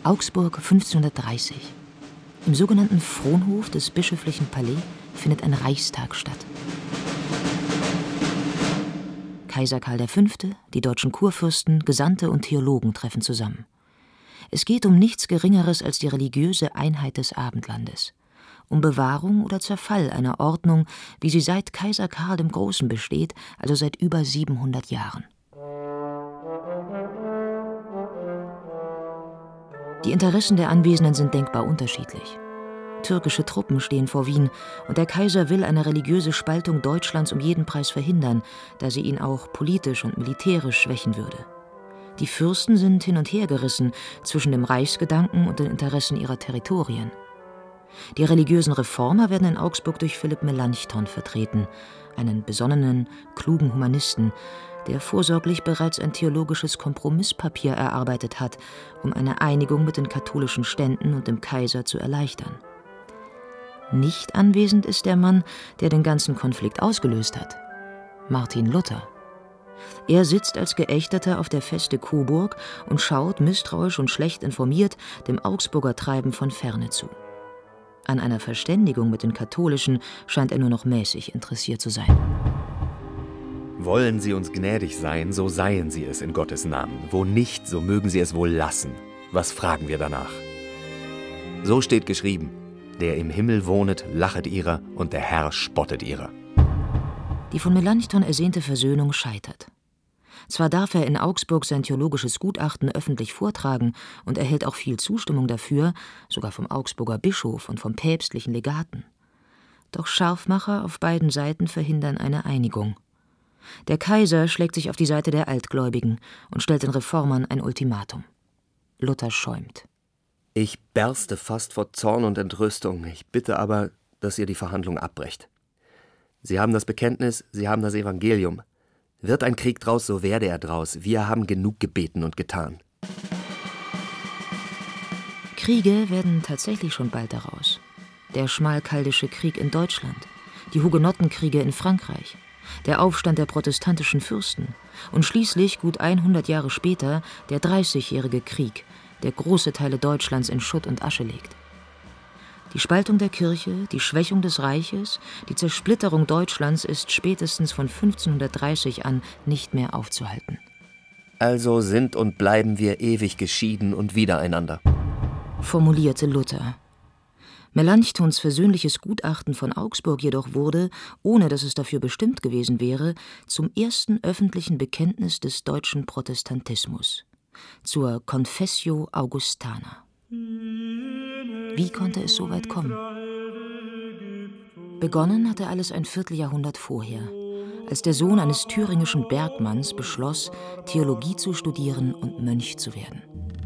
Augsburg 1530. Im sogenannten Fronhof des bischöflichen Palais findet ein Reichstag statt. Kaiser Karl V., die deutschen Kurfürsten, Gesandte und Theologen treffen zusammen. Es geht um nichts Geringeres als die religiöse Einheit des Abendlandes, um Bewahrung oder Zerfall einer Ordnung, wie sie seit Kaiser Karl dem Großen besteht, also seit über 700 Jahren. Die Interessen der Anwesenden sind denkbar unterschiedlich. Türkische Truppen stehen vor Wien und der Kaiser will eine religiöse Spaltung Deutschlands um jeden Preis verhindern, da sie ihn auch politisch und militärisch schwächen würde. Die Fürsten sind hin und her gerissen zwischen dem Reichsgedanken und den Interessen ihrer Territorien. Die religiösen Reformer werden in Augsburg durch Philipp Melanchthon vertreten, einen besonnenen, klugen Humanisten, der vorsorglich bereits ein theologisches Kompromisspapier erarbeitet hat, um eine Einigung mit den katholischen Ständen und dem Kaiser zu erleichtern. Nicht anwesend ist der Mann, der den ganzen Konflikt ausgelöst hat: Martin Luther. Er sitzt als Geächteter auf der Feste Coburg und schaut, misstrauisch und schlecht informiert, dem Augsburger Treiben von ferne zu. An einer Verständigung mit den Katholischen scheint er nur noch mäßig interessiert zu sein. Wollen Sie uns gnädig sein, so seien Sie es in Gottes Namen. Wo nicht, so mögen Sie es wohl lassen. Was fragen wir danach? So steht geschrieben: Der im Himmel wohnet, lachet ihrer, und der Herr spottet ihrer. Die von Melanchthon ersehnte Versöhnung scheitert. Zwar darf er in Augsburg sein theologisches Gutachten öffentlich vortragen und erhält auch viel Zustimmung dafür, sogar vom Augsburger Bischof und vom päpstlichen Legaten. Doch Scharfmacher auf beiden Seiten verhindern eine Einigung. Der Kaiser schlägt sich auf die Seite der Altgläubigen und stellt den Reformern ein Ultimatum. Luther schäumt. Ich berste fast vor Zorn und Entrüstung. Ich bitte aber, dass ihr die Verhandlung abbrecht. Sie haben das Bekenntnis, Sie haben das Evangelium. Wird ein Krieg draus, so werde er draus. Wir haben genug gebeten und getan. Kriege werden tatsächlich schon bald daraus. Der Schmalkaldische Krieg in Deutschland, die Hugenottenkriege in Frankreich, der Aufstand der protestantischen Fürsten und schließlich, gut 100 Jahre später, der 30-jährige Krieg, der große Teile Deutschlands in Schutt und Asche legt. Die Spaltung der Kirche, die Schwächung des Reiches, die Zersplitterung Deutschlands ist spätestens von 1530 an nicht mehr aufzuhalten. Also sind und bleiben wir ewig geschieden und widereinander, formulierte Luther. Melanchthons versöhnliches Gutachten von Augsburg jedoch wurde, ohne dass es dafür bestimmt gewesen wäre, zum ersten öffentlichen Bekenntnis des deutschen Protestantismus, zur Confessio Augustana. Wie konnte es so weit kommen? Begonnen hatte alles ein Vierteljahrhundert vorher, als der Sohn eines thüringischen Bergmanns beschloss, Theologie zu studieren und Mönch zu werden.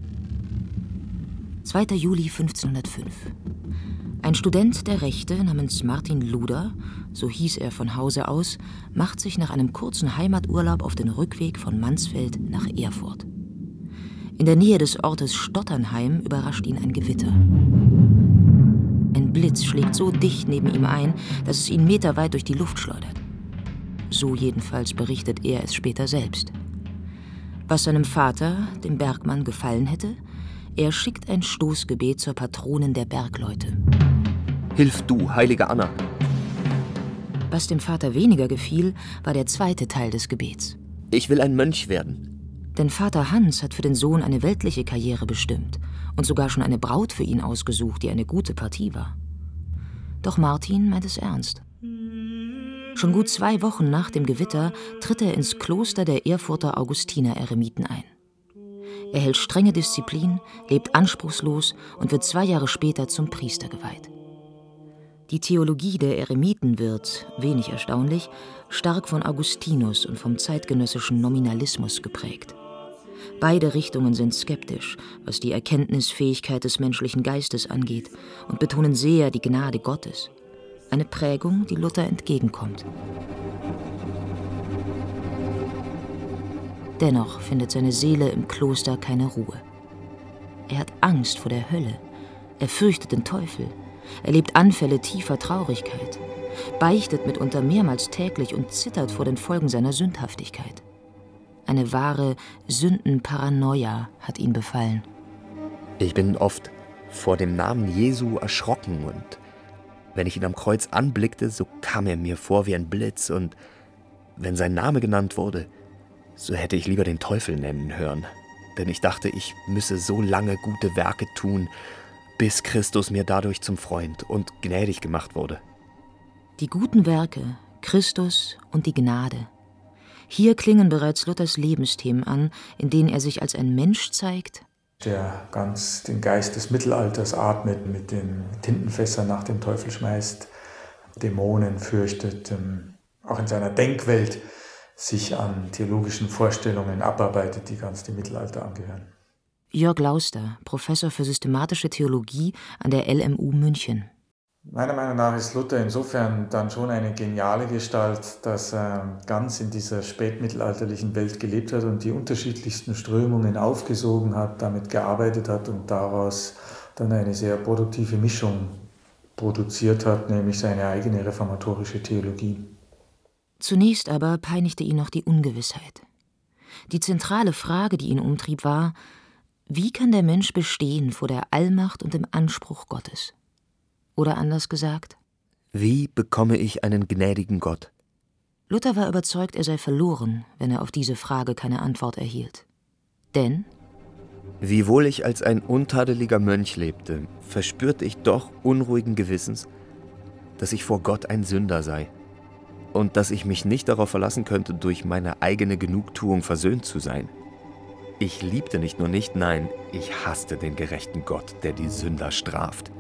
2. Juli 1505. Ein Student der Rechte namens Martin Luder, so hieß er von Hause aus, macht sich nach einem kurzen Heimaturlaub auf den Rückweg von Mansfeld nach Erfurt. In der Nähe des Ortes Stotternheim überrascht ihn ein Gewitter. Ein Blitz schlägt so dicht neben ihm ein, dass es ihn meterweit durch die Luft schleudert. So jedenfalls berichtet er es später selbst. Was seinem Vater, dem Bergmann, gefallen hätte: Er schickt ein Stoßgebet zur Patronin der Bergleute. Hilf du, heilige Anna! Was dem Vater weniger gefiel, war der zweite Teil des Gebets. Ich will ein Mönch werden. Denn Vater Hans hat für den Sohn eine weltliche Karriere bestimmt und sogar schon eine Braut für ihn ausgesucht, die eine gute Partie war. Doch Martin meint es ernst. Schon gut 2 Wochen nach dem Gewitter tritt er ins Kloster der Erfurter Augustiner-Eremiten ein. Er hält strenge Disziplin, lebt anspruchslos und wird 2 Jahre später zum Priester geweiht. Die Theologie der Eremiten wird, wenig erstaunlich, stark von Augustinus und vom zeitgenössischen Nominalismus geprägt. Beide Richtungen sind skeptisch, was die Erkenntnisfähigkeit des menschlichen Geistes angeht, und betonen sehr die Gnade Gottes. Eine Prägung, die Luther entgegenkommt. Dennoch findet seine Seele im Kloster keine Ruhe. Er hat Angst vor der Hölle, er fürchtet den Teufel, erlebt Anfälle tiefer Traurigkeit, beichtet mitunter mehrmals täglich und zittert vor den Folgen seiner Sündhaftigkeit. Eine wahre Sündenparanoia hat ihn befallen. Ich bin oft vor dem Namen Jesu erschrocken und wenn ich ihn am Kreuz anblickte, so kam er mir vor wie ein Blitz und wenn sein Name genannt wurde, so hätte ich lieber den Teufel nennen hören. Denn ich dachte, ich müsse so lange gute Werke tun, bis Christus mir dadurch zum Freund und gnädig gemacht wurde. Die guten Werke, Christus und die Gnade. Hier klingen bereits Luthers Lebensthemen an, in denen er sich als ein Mensch zeigt, der ganz den Geist des Mittelalters atmet, mit den Tintenfässern nach dem Teufel schmeißt, Dämonen fürchtet, auch in seiner Denkwelt sich an theologischen Vorstellungen abarbeitet, die ganz dem Mittelalter angehören. Jörg Lauster, Professor für systematische Theologie an der LMU München. Meiner Meinung nach ist Luther insofern dann schon eine geniale Gestalt, dass er ganz in dieser spätmittelalterlichen Welt gelebt hat und die unterschiedlichsten Strömungen aufgesogen hat, damit gearbeitet hat und daraus dann eine sehr produktive Mischung produziert hat, nämlich seine eigene reformatorische Theologie. Zunächst aber peinigte ihn noch die Ungewissheit. Die zentrale Frage, die ihn umtrieb, war: Wie kann der Mensch bestehen vor der Allmacht und dem Anspruch Gottes? Oder anders gesagt: Wie bekomme ich einen gnädigen Gott? Luther war überzeugt, er sei verloren, wenn er auf diese Frage keine Antwort erhielt. Denn wiewohl ich als ein untadeliger Mönch lebte, verspürte ich doch unruhigen Gewissens, dass ich vor Gott ein Sünder sei und dass ich mich nicht darauf verlassen könnte, durch meine eigene Genugtuung versöhnt zu sein. Ich liebte nicht nur nicht, nein, ich hasste den gerechten Gott, der die Sünder straft.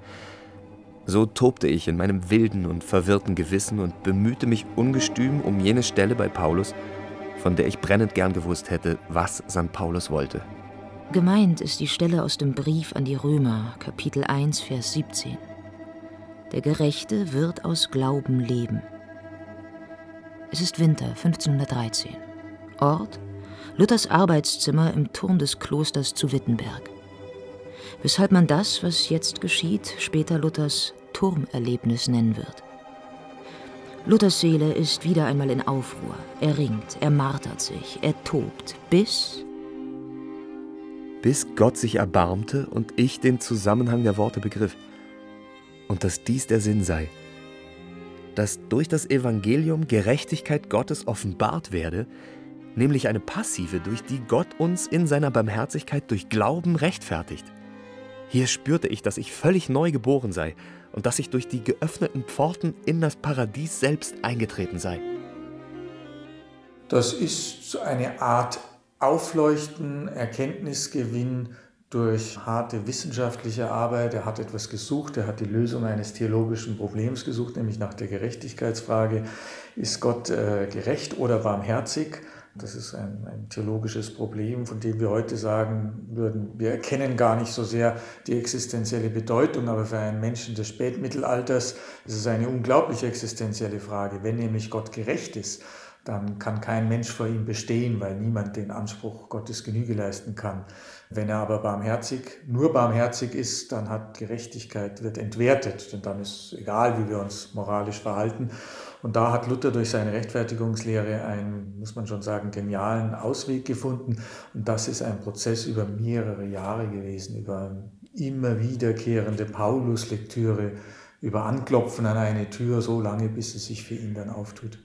So tobte ich in meinem wilden und verwirrten Gewissen und bemühte mich ungestüm um jene Stelle bei Paulus, von der ich brennend gern gewusst hätte, was St. Paulus wollte. gemeint ist die Stelle aus dem Brief an die Römer, Kapitel 1, Vers 17. Der Gerechte wird aus Glauben leben. Es ist Winter 1513. Ort: Luthers Arbeitszimmer im Turm des Klosters zu Wittenberg. Weshalb man das, was jetzt geschieht, später Luthers Turmerlebnis nennen wird. Luthers Seele ist wieder einmal in Aufruhr. Er ringt, er martert sich, er tobt, bis Gott sich erbarmte und ich den Zusammenhang der Worte begriff. Und dass dies der Sinn sei, dass durch das Evangelium Gerechtigkeit Gottes offenbart werde, nämlich eine passive, durch die Gott uns in seiner Barmherzigkeit durch Glauben rechtfertigt. Hier spürte ich, dass ich völlig neu geboren sei und dass ich durch die geöffneten Pforten in das Paradies selbst eingetreten sei. Das ist so eine Art Aufleuchten, Erkenntnisgewinn durch harte wissenschaftliche Arbeit. Er hat etwas gesucht, er hat die Lösung eines theologischen Problems gesucht, nämlich nach der Gerechtigkeitsfrage. Ist Gott gerecht oder barmherzig? Das ist ein theologisches Problem, von dem wir heute sagen würden, wir erkennen gar nicht so sehr die existenzielle Bedeutung, aber für einen Menschen des Spätmittelalters ist es eine unglaublich existenzielle Frage. Wenn nämlich Gott gerecht ist, dann kann kein Mensch vor ihm bestehen, weil niemand den Anspruch Gottes Genüge leisten kann. Wenn er aber nur barmherzig ist, dann hat Gerechtigkeit, wird entwertet, denn dann ist egal, wie wir uns moralisch verhalten. Und da hat Luther durch seine Rechtfertigungslehre einen, muss man schon sagen, genialen Ausweg gefunden. Und das ist ein Prozess über mehrere Jahre gewesen, über immer wiederkehrende Paulus-Lektüre, über Anklopfen an eine Tür, so lange, bis es sich für ihn dann auftut.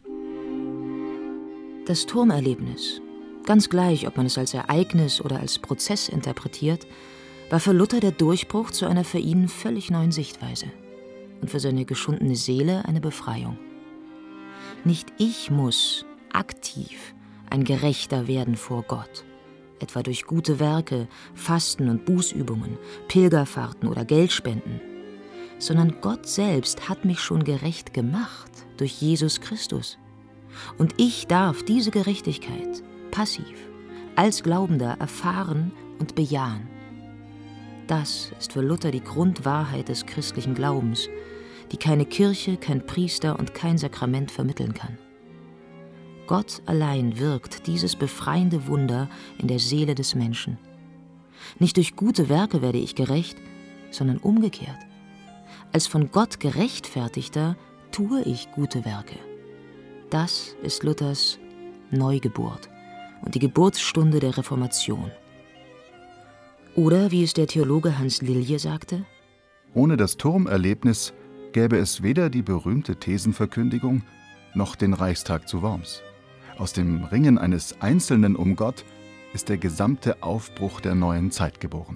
Das Turmerlebnis, ganz gleich, ob man es als Ereignis oder als Prozess interpretiert, war für Luther der Durchbruch zu einer für ihn völlig neuen Sichtweise und für seine geschundene Seele eine Befreiung. Nicht ich muss aktiv ein Gerechter werden vor Gott, etwa durch gute Werke, Fasten und Bußübungen, Pilgerfahrten oder Geldspenden, sondern Gott selbst hat mich schon gerecht gemacht durch Jesus Christus. Und ich darf diese Gerechtigkeit passiv, als Glaubender erfahren und bejahen. Das ist für Luther die Grundwahrheit des christlichen Glaubens, die keine Kirche, kein Priester und kein Sakrament vermitteln kann. Gott allein wirkt dieses befreiende Wunder in der Seele des Menschen. Nicht durch gute Werke werde ich gerecht, sondern umgekehrt. Als von Gott gerechtfertigter tue ich gute Werke. Das ist Luthers Neugeburt und die Geburtsstunde der Reformation. Oder, wie es der Theologe Hans Lilje sagte: Ohne das Turmerlebnis gäbe es weder die berühmte Thesenverkündigung noch den Reichstag zu Worms. Aus dem Ringen eines Einzelnen um Gott ist der gesamte Aufbruch der neuen Zeit geboren.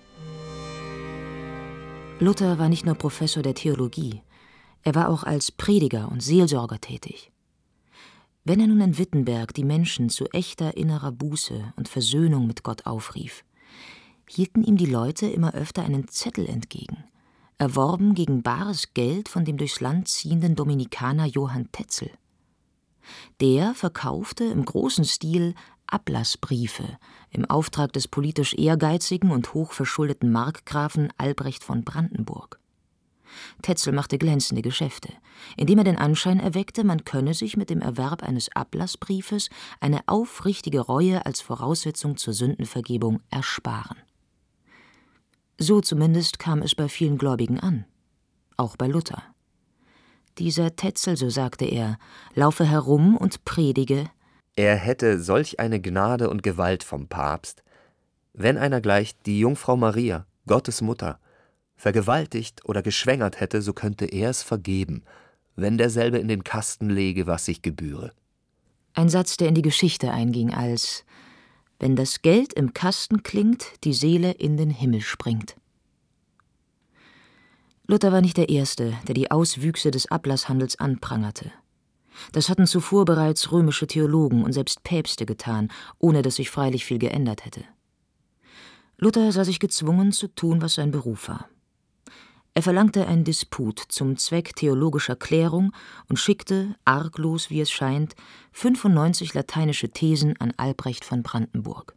Luther war nicht nur Professor der Theologie, er war auch als Prediger und Seelsorger tätig. Wenn er nun in Wittenberg die Menschen zu echter innerer Buße und Versöhnung mit Gott aufrief, hielten ihm die Leute immer öfter einen Zettel entgegen, erworben gegen bares Geld von dem durchs Land ziehenden Dominikaner Johann Tetzel. Der verkaufte im großen Stil Ablassbriefe im Auftrag des politisch ehrgeizigen und hochverschuldeten Markgrafen Albrecht von Brandenburg. Tetzel machte glänzende Geschäfte, indem er den Anschein erweckte, man könne sich mit dem Erwerb eines Ablassbriefes eine aufrichtige Reue als Voraussetzung zur Sündenvergebung ersparen. So zumindest kam es bei vielen Gläubigen an, auch bei Luther. Dieser Tetzel, so sagte er, laufe herum und predige: Er hätte solch eine Gnade und Gewalt vom Papst, wenn einer gleich die Jungfrau Maria, Gottes Mutter, vergewaltigt oder geschwängert hätte, so könnte er es vergeben, wenn derselbe in den Kasten lege, was sich gebühre. Ein Satz, der in die Geschichte einging als: Wenn das Geld im Kasten klingt, die Seele in den Himmel springt. Luther war nicht der Erste, der die Auswüchse des Ablasshandels anprangerte. Das hatten zuvor bereits römische Theologen und selbst Päpste getan, ohne dass sich freilich viel geändert hätte. Luther sah sich gezwungen zu tun, was sein Beruf war. Er verlangte ein Disput zum Zweck theologischer Klärung und schickte, arglos wie es scheint, 95 lateinische Thesen an Albrecht von Brandenburg.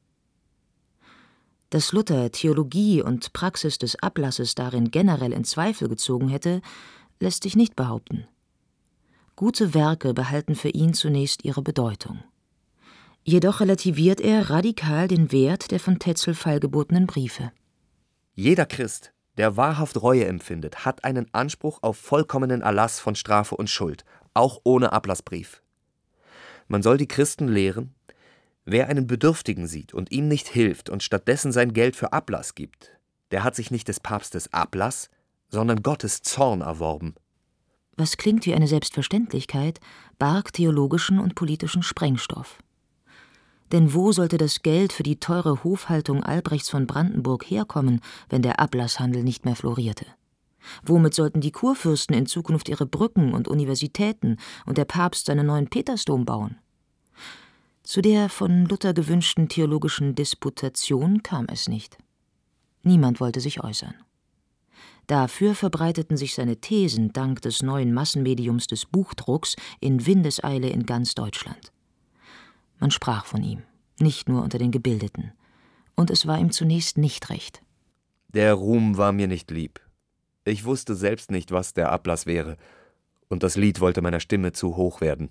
Dass Luther Theologie und Praxis des Ablasses darin generell in Zweifel gezogen hätte, lässt sich nicht behaupten. Gute Werke behalten für ihn zunächst ihre Bedeutung. Jedoch relativiert er radikal den Wert der von Tetzel feilgebotenen Briefe. Jeder Christ, der wahrhaft Reue empfindet, hat einen Anspruch auf vollkommenen Erlass von Strafe und Schuld, auch ohne Ablassbrief. Man soll die Christen lehren: Wer einen Bedürftigen sieht und ihm nicht hilft und stattdessen sein Geld für Ablass gibt, der hat sich nicht des Papstes Ablass, sondern Gottes Zorn erworben. Was klingt wie eine Selbstverständlichkeit, barg theologischen und politischen Sprengstoff. Denn wo sollte das Geld für die teure Hofhaltung Albrechts von Brandenburg herkommen, wenn der Ablasshandel nicht mehr florierte? Womit sollten die Kurfürsten in Zukunft ihre Brücken und Universitäten und der Papst seinen neuen Petersdom bauen? Zu der von Luther gewünschten theologischen Disputation kam es nicht. Niemand wollte sich äußern. Dafür verbreiteten sich seine Thesen dank des neuen Massenmediums des Buchdrucks in Windeseile in ganz Deutschland. Man sprach von ihm, nicht nur unter den Gebildeten, und es war ihm zunächst nicht recht. Der Ruhm war mir nicht lieb. Ich wusste selbst nicht, was der Ablass wäre, und das Lied wollte meiner Stimme zu hoch werden.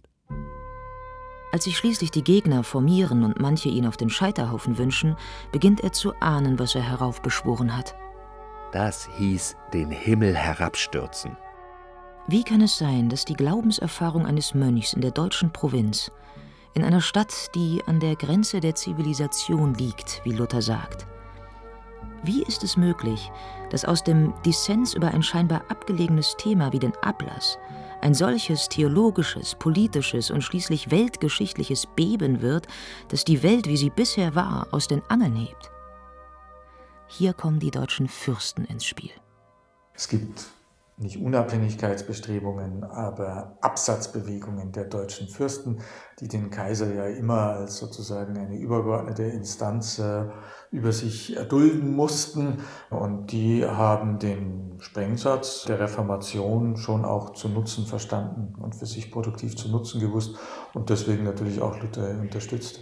Als sich schließlich die Gegner formieren und manche ihn auf den Scheiterhaufen wünschen, beginnt er zu ahnen, was er heraufbeschworen hat. Das hieß den Himmel herabstürzen. Wie kann es sein, dass die Glaubenserfahrung eines Mönchs in der deutschen Provinz, in einer Stadt, die an der Grenze der Zivilisation liegt, wie Luther sagt, wie ist es möglich, dass aus dem Dissens über ein scheinbar abgelegenes Thema wie den Ablass ein solches theologisches, politisches und schließlich weltgeschichtliches Beben wird, das die Welt, wie sie bisher war, aus den Angeln hebt? Hier kommen die deutschen Fürsten ins Spiel. Es gibt nicht Unabhängigkeitsbestrebungen, aber Absatzbewegungen der deutschen Fürsten, die den Kaiser ja immer als sozusagen eine übergeordnete Instanz über sich erdulden mussten. Und die haben den Sprengsatz der Reformation schon auch zu nutzen verstanden und für sich produktiv zu nutzen gewusst und deswegen natürlich auch Luther unterstützt.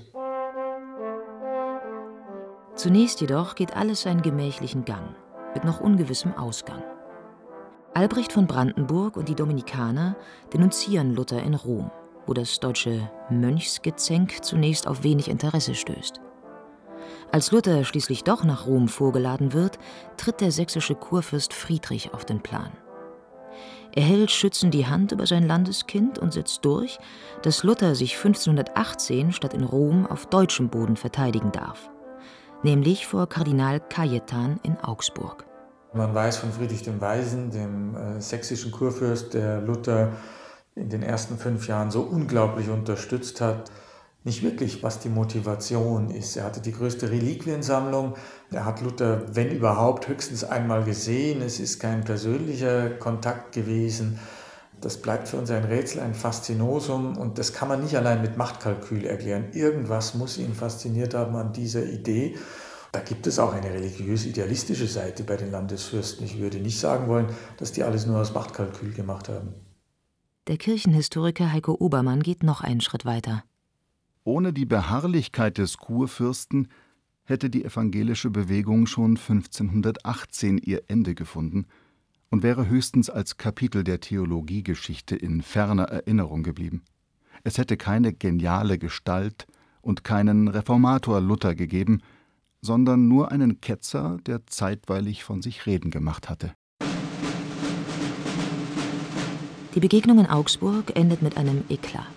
Zunächst jedoch geht alles seinen gemächlichen Gang, mit noch ungewissem Ausgang. Albrecht von Brandenburg und die Dominikaner denunzieren Luther in Rom, wo das deutsche Mönchsgezänk zunächst auf wenig Interesse stößt. Als Luther schließlich doch nach Rom vorgeladen wird, tritt der sächsische Kurfürst Friedrich auf den Plan. Er hält schützend die Hand über sein Landeskind und setzt durch, dass Luther sich 1518 statt in Rom auf deutschem Boden verteidigen darf. nämlich vor Kardinal Cajetan in Augsburg. Man weiß von Friedrich dem Weisen, dem sächsischen Kurfürst, der Luther in den ersten 5 Jahren so unglaublich unterstützt hat, nicht wirklich, was die Motivation ist. Er hatte die größte Reliquiensammlung. Er hat Luther, wenn überhaupt, höchstens einmal gesehen. Es ist kein persönlicher Kontakt gewesen. Das bleibt für uns ein Rätsel, ein Faszinosum. Und das kann man nicht allein mit Machtkalkül erklären. Irgendwas muss ihn fasziniert haben an dieser Idee. Da gibt es auch eine religiös-idealistische Seite bei den Landesfürsten. Ich würde nicht sagen wollen, dass die alles nur aus Machtkalkül gemacht haben. Der Kirchenhistoriker Heiko Obermann geht noch einen Schritt weiter. Ohne die Beharrlichkeit des Kurfürsten hätte die evangelische Bewegung schon 1518 ihr Ende gefunden und wäre höchstens als Kapitel der Theologiegeschichte in ferner Erinnerung geblieben. Es hätte keine geniale Gestalt und keinen Reformator Luther gegeben, sondern nur einen Ketzer, der zeitweilig von sich reden gemacht hatte. Die Begegnung in Augsburg endet mit einem Eklat.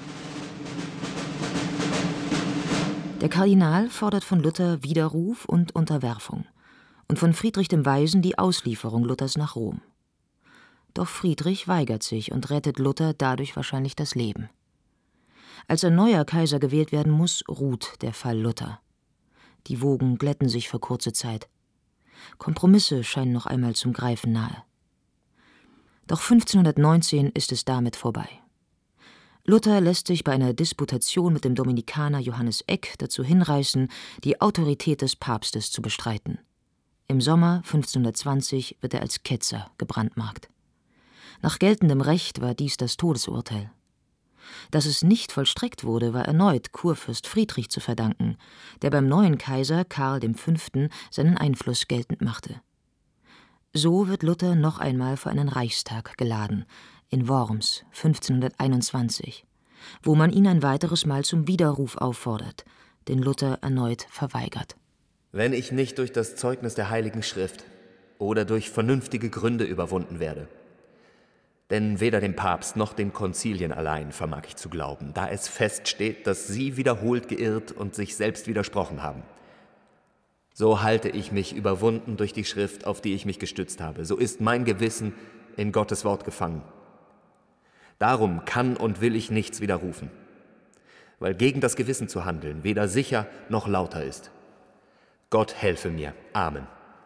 Der Kardinal fordert von Luther Widerruf und Unterwerfung und von Friedrich dem Weisen die Auslieferung Luthers nach Rom. Doch Friedrich weigert sich und rettet Luther dadurch wahrscheinlich das Leben. Als ein neuer Kaiser gewählt werden muss, ruht der Fall Luther. Die Wogen glätten sich für kurze Zeit. Kompromisse scheinen noch einmal zum Greifen nahe. Doch 1519 ist es damit vorbei. Luther lässt sich bei einer Disputation mit dem Dominikaner Johannes Eck dazu hinreißen, die Autorität des Papstes zu bestreiten. Im Sommer 1520 wird er als Ketzer gebrandmarkt. Nach geltendem Recht war dies das Todesurteil. Dass es nicht vollstreckt wurde, war erneut Kurfürst Friedrich zu verdanken, der beim neuen Kaiser Karl V. seinen Einfluss geltend machte. So wird Luther noch einmal vor einen Reichstag geladen, in Worms 1521, wo man ihn ein weiteres Mal zum Widerruf auffordert, den Luther erneut verweigert. Wenn ich nicht durch das Zeugnis der Heiligen Schrift oder durch vernünftige Gründe überwunden werde, denn weder dem Papst noch den Konzilien allein vermag ich zu glauben, da es feststeht, dass sie wiederholt geirrt und sich selbst widersprochen haben. So halte ich mich überwunden durch die Schrift, auf die ich mich gestützt habe. So ist mein Gewissen in Gottes Wort gefangen. Darum kann und will ich nichts widerrufen, weil gegen das Gewissen zu handeln weder sicher noch lauter ist. Gott helfe mir. Amen.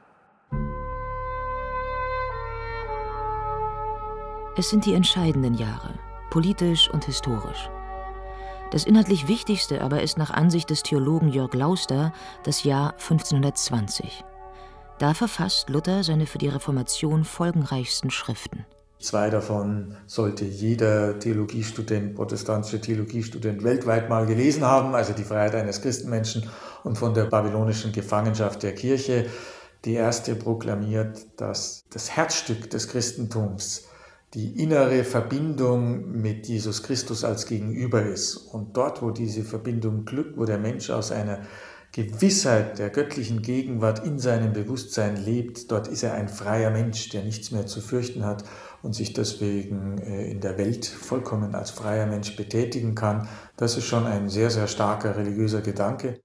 Es sind die entscheidenden Jahre, politisch und historisch. Das inhaltlich Wichtigste aber ist nach Ansicht des Theologen Jörg Lauster das Jahr 1520. Da verfasst Luther seine für die Reformation folgenreichsten Schriften. 2 davon sollte jeder Theologiestudent, protestantischer Theologiestudent weltweit mal gelesen haben, also die Freiheit eines Christenmenschen und von der babylonischen Gefangenschaft der Kirche. Die erste proklamiert, dass das Herzstück des Christentums die innere Verbindung mit Jesus Christus als Gegenüber ist. Und dort, wo diese Verbindung glückt, wo der Mensch aus einer Gewissheit der göttlichen Gegenwart in seinem Bewusstsein lebt, dort ist er ein freier Mensch, der nichts mehr zu fürchten hat und sich deswegen in der Welt vollkommen als freier Mensch betätigen kann. Das ist schon ein sehr, sehr starker religiöser Gedanke.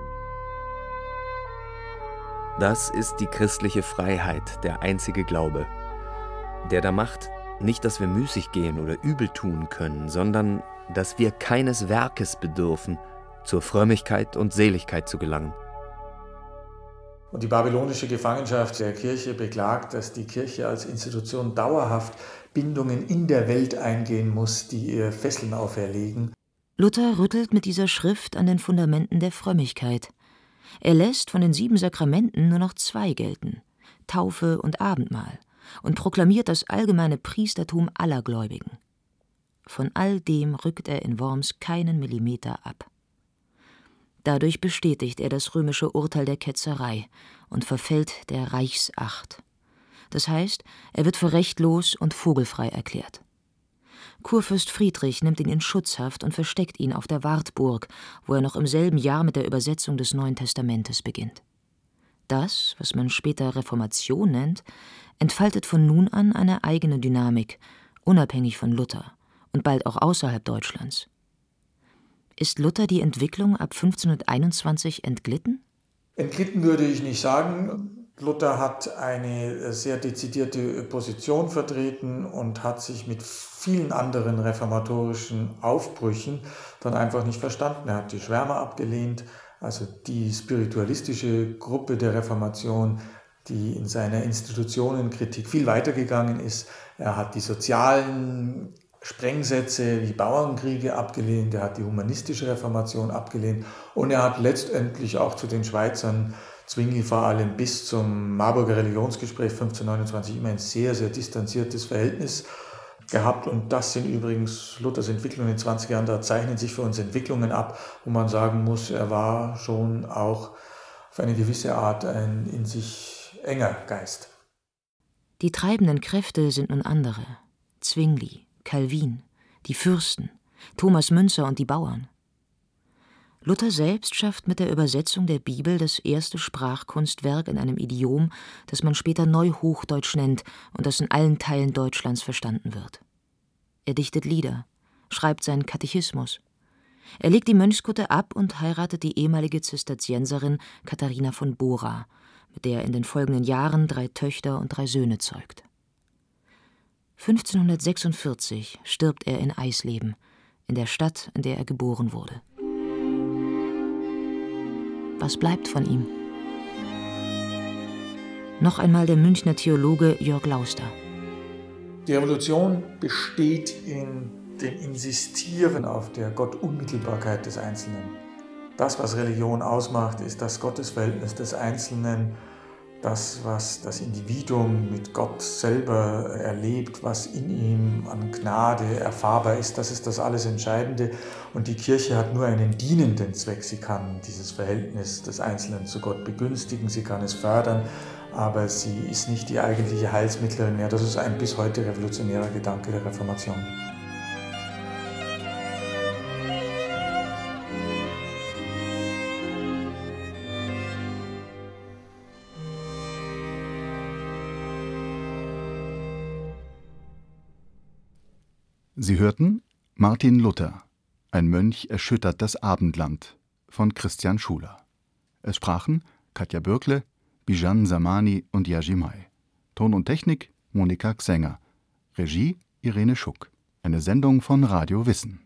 Das ist die christliche Freiheit, der einzige Glaube, der da macht, nicht, dass wir müßig gehen oder übel tun können, sondern dass wir keines Werkes bedürfen, zur Frömmigkeit und Seligkeit zu gelangen. Und die babylonische Gefangenschaft der Kirche beklagt, dass die Kirche als Institution dauerhaft Bindungen in der Welt eingehen muss, die ihr Fesseln auferlegen. Luther rüttelt mit dieser Schrift an den Fundamenten der Frömmigkeit. Er lässt von den 7 Sakramenten nur noch 2 gelten, Taufe und Abendmahl, und proklamiert das allgemeine Priestertum aller Gläubigen. Von all dem rückt er in Worms keinen Millimeter ab. Dadurch bestätigt er das römische Urteil der Ketzerei und verfällt der Reichsacht. Das heißt, er wird für rechtlos und vogelfrei erklärt. Kurfürst Friedrich nimmt ihn in Schutzhaft und versteckt ihn auf der Wartburg, wo er noch im selben Jahr mit der Übersetzung des Neuen Testamentes beginnt. Das, was man später Reformation nennt, entfaltet von nun an eine eigene Dynamik, unabhängig von Luther und bald auch außerhalb Deutschlands. Ist Luther die Entwicklung ab 1521 entglitten? Entglitten würde ich nicht sagen. Luther hat eine sehr dezidierte Position vertreten und hat sich mit vielen anderen reformatorischen Aufbrüchen dann einfach nicht verstanden. Er hat die Schwärmer abgelehnt, also die spiritualistische Gruppe der Reformation, die in seiner Institutionenkritik viel weiter gegangen ist. Er hat die sozialen Sprengsätze wie Bauernkriege abgelehnt, er hat die humanistische Reformation abgelehnt und er hat letztendlich auch zu den Schweizern Zwingli vor allem bis zum Marburger Religionsgespräch 1529 immer ein sehr, sehr distanziertes Verhältnis gehabt. Und das sind übrigens Luthers Entwicklungen in den 20er Jahren, da zeichnen sich für uns Entwicklungen ab, wo man sagen muss, er war schon auch auf eine gewisse Art ein in sich enger Geist. Die treibenden Kräfte sind nun andere. Zwingli, Calvin, die Fürsten, Thomas Müntzer und die Bauern. Luther selbst schafft mit der Übersetzung der Bibel das erste Sprachkunstwerk in einem Idiom, das man später Neuhochdeutsch nennt und das in allen Teilen Deutschlands verstanden wird. Er dichtet Lieder, schreibt seinen Katechismus. Er legt die Mönchskutte ab und heiratet die ehemalige Zisterzienserin Katharina von Bora, mit der er in den folgenden Jahren 3 Töchter und 3 Söhne zeugt. 1546 stirbt er in Eisleben, in der Stadt, in der er geboren wurde. Was bleibt von ihm? Noch einmal der Münchner Theologe Jörg Lauster. Die Revolution besteht in dem Insistieren auf der Gottunmittelbarkeit des Einzelnen. Das, was Religion ausmacht, ist das Gottesverhältnis des Einzelnen, das, was das Individuum mit Gott selber erlebt, was in ihm an Gnade erfahrbar ist, das ist das alles Entscheidende. Und die Kirche hat nur einen dienenden Zweck. Sie kann dieses Verhältnis des Einzelnen zu Gott begünstigen, sie kann es fördern, aber sie ist nicht die eigentliche Heilsmittlerin mehr. Das ist ein bis heute revolutionärer Gedanke der Reformation. Sie hörten Martin Luther, ein Mönch erschüttert das Abendland von Christian Schuler. Es sprachen Katja Bürkle, Bijan Samani und Yaji Mai. Ton und Technik Monika Xenger. Regie Irene Schuck. Eine Sendung von Radio Wissen.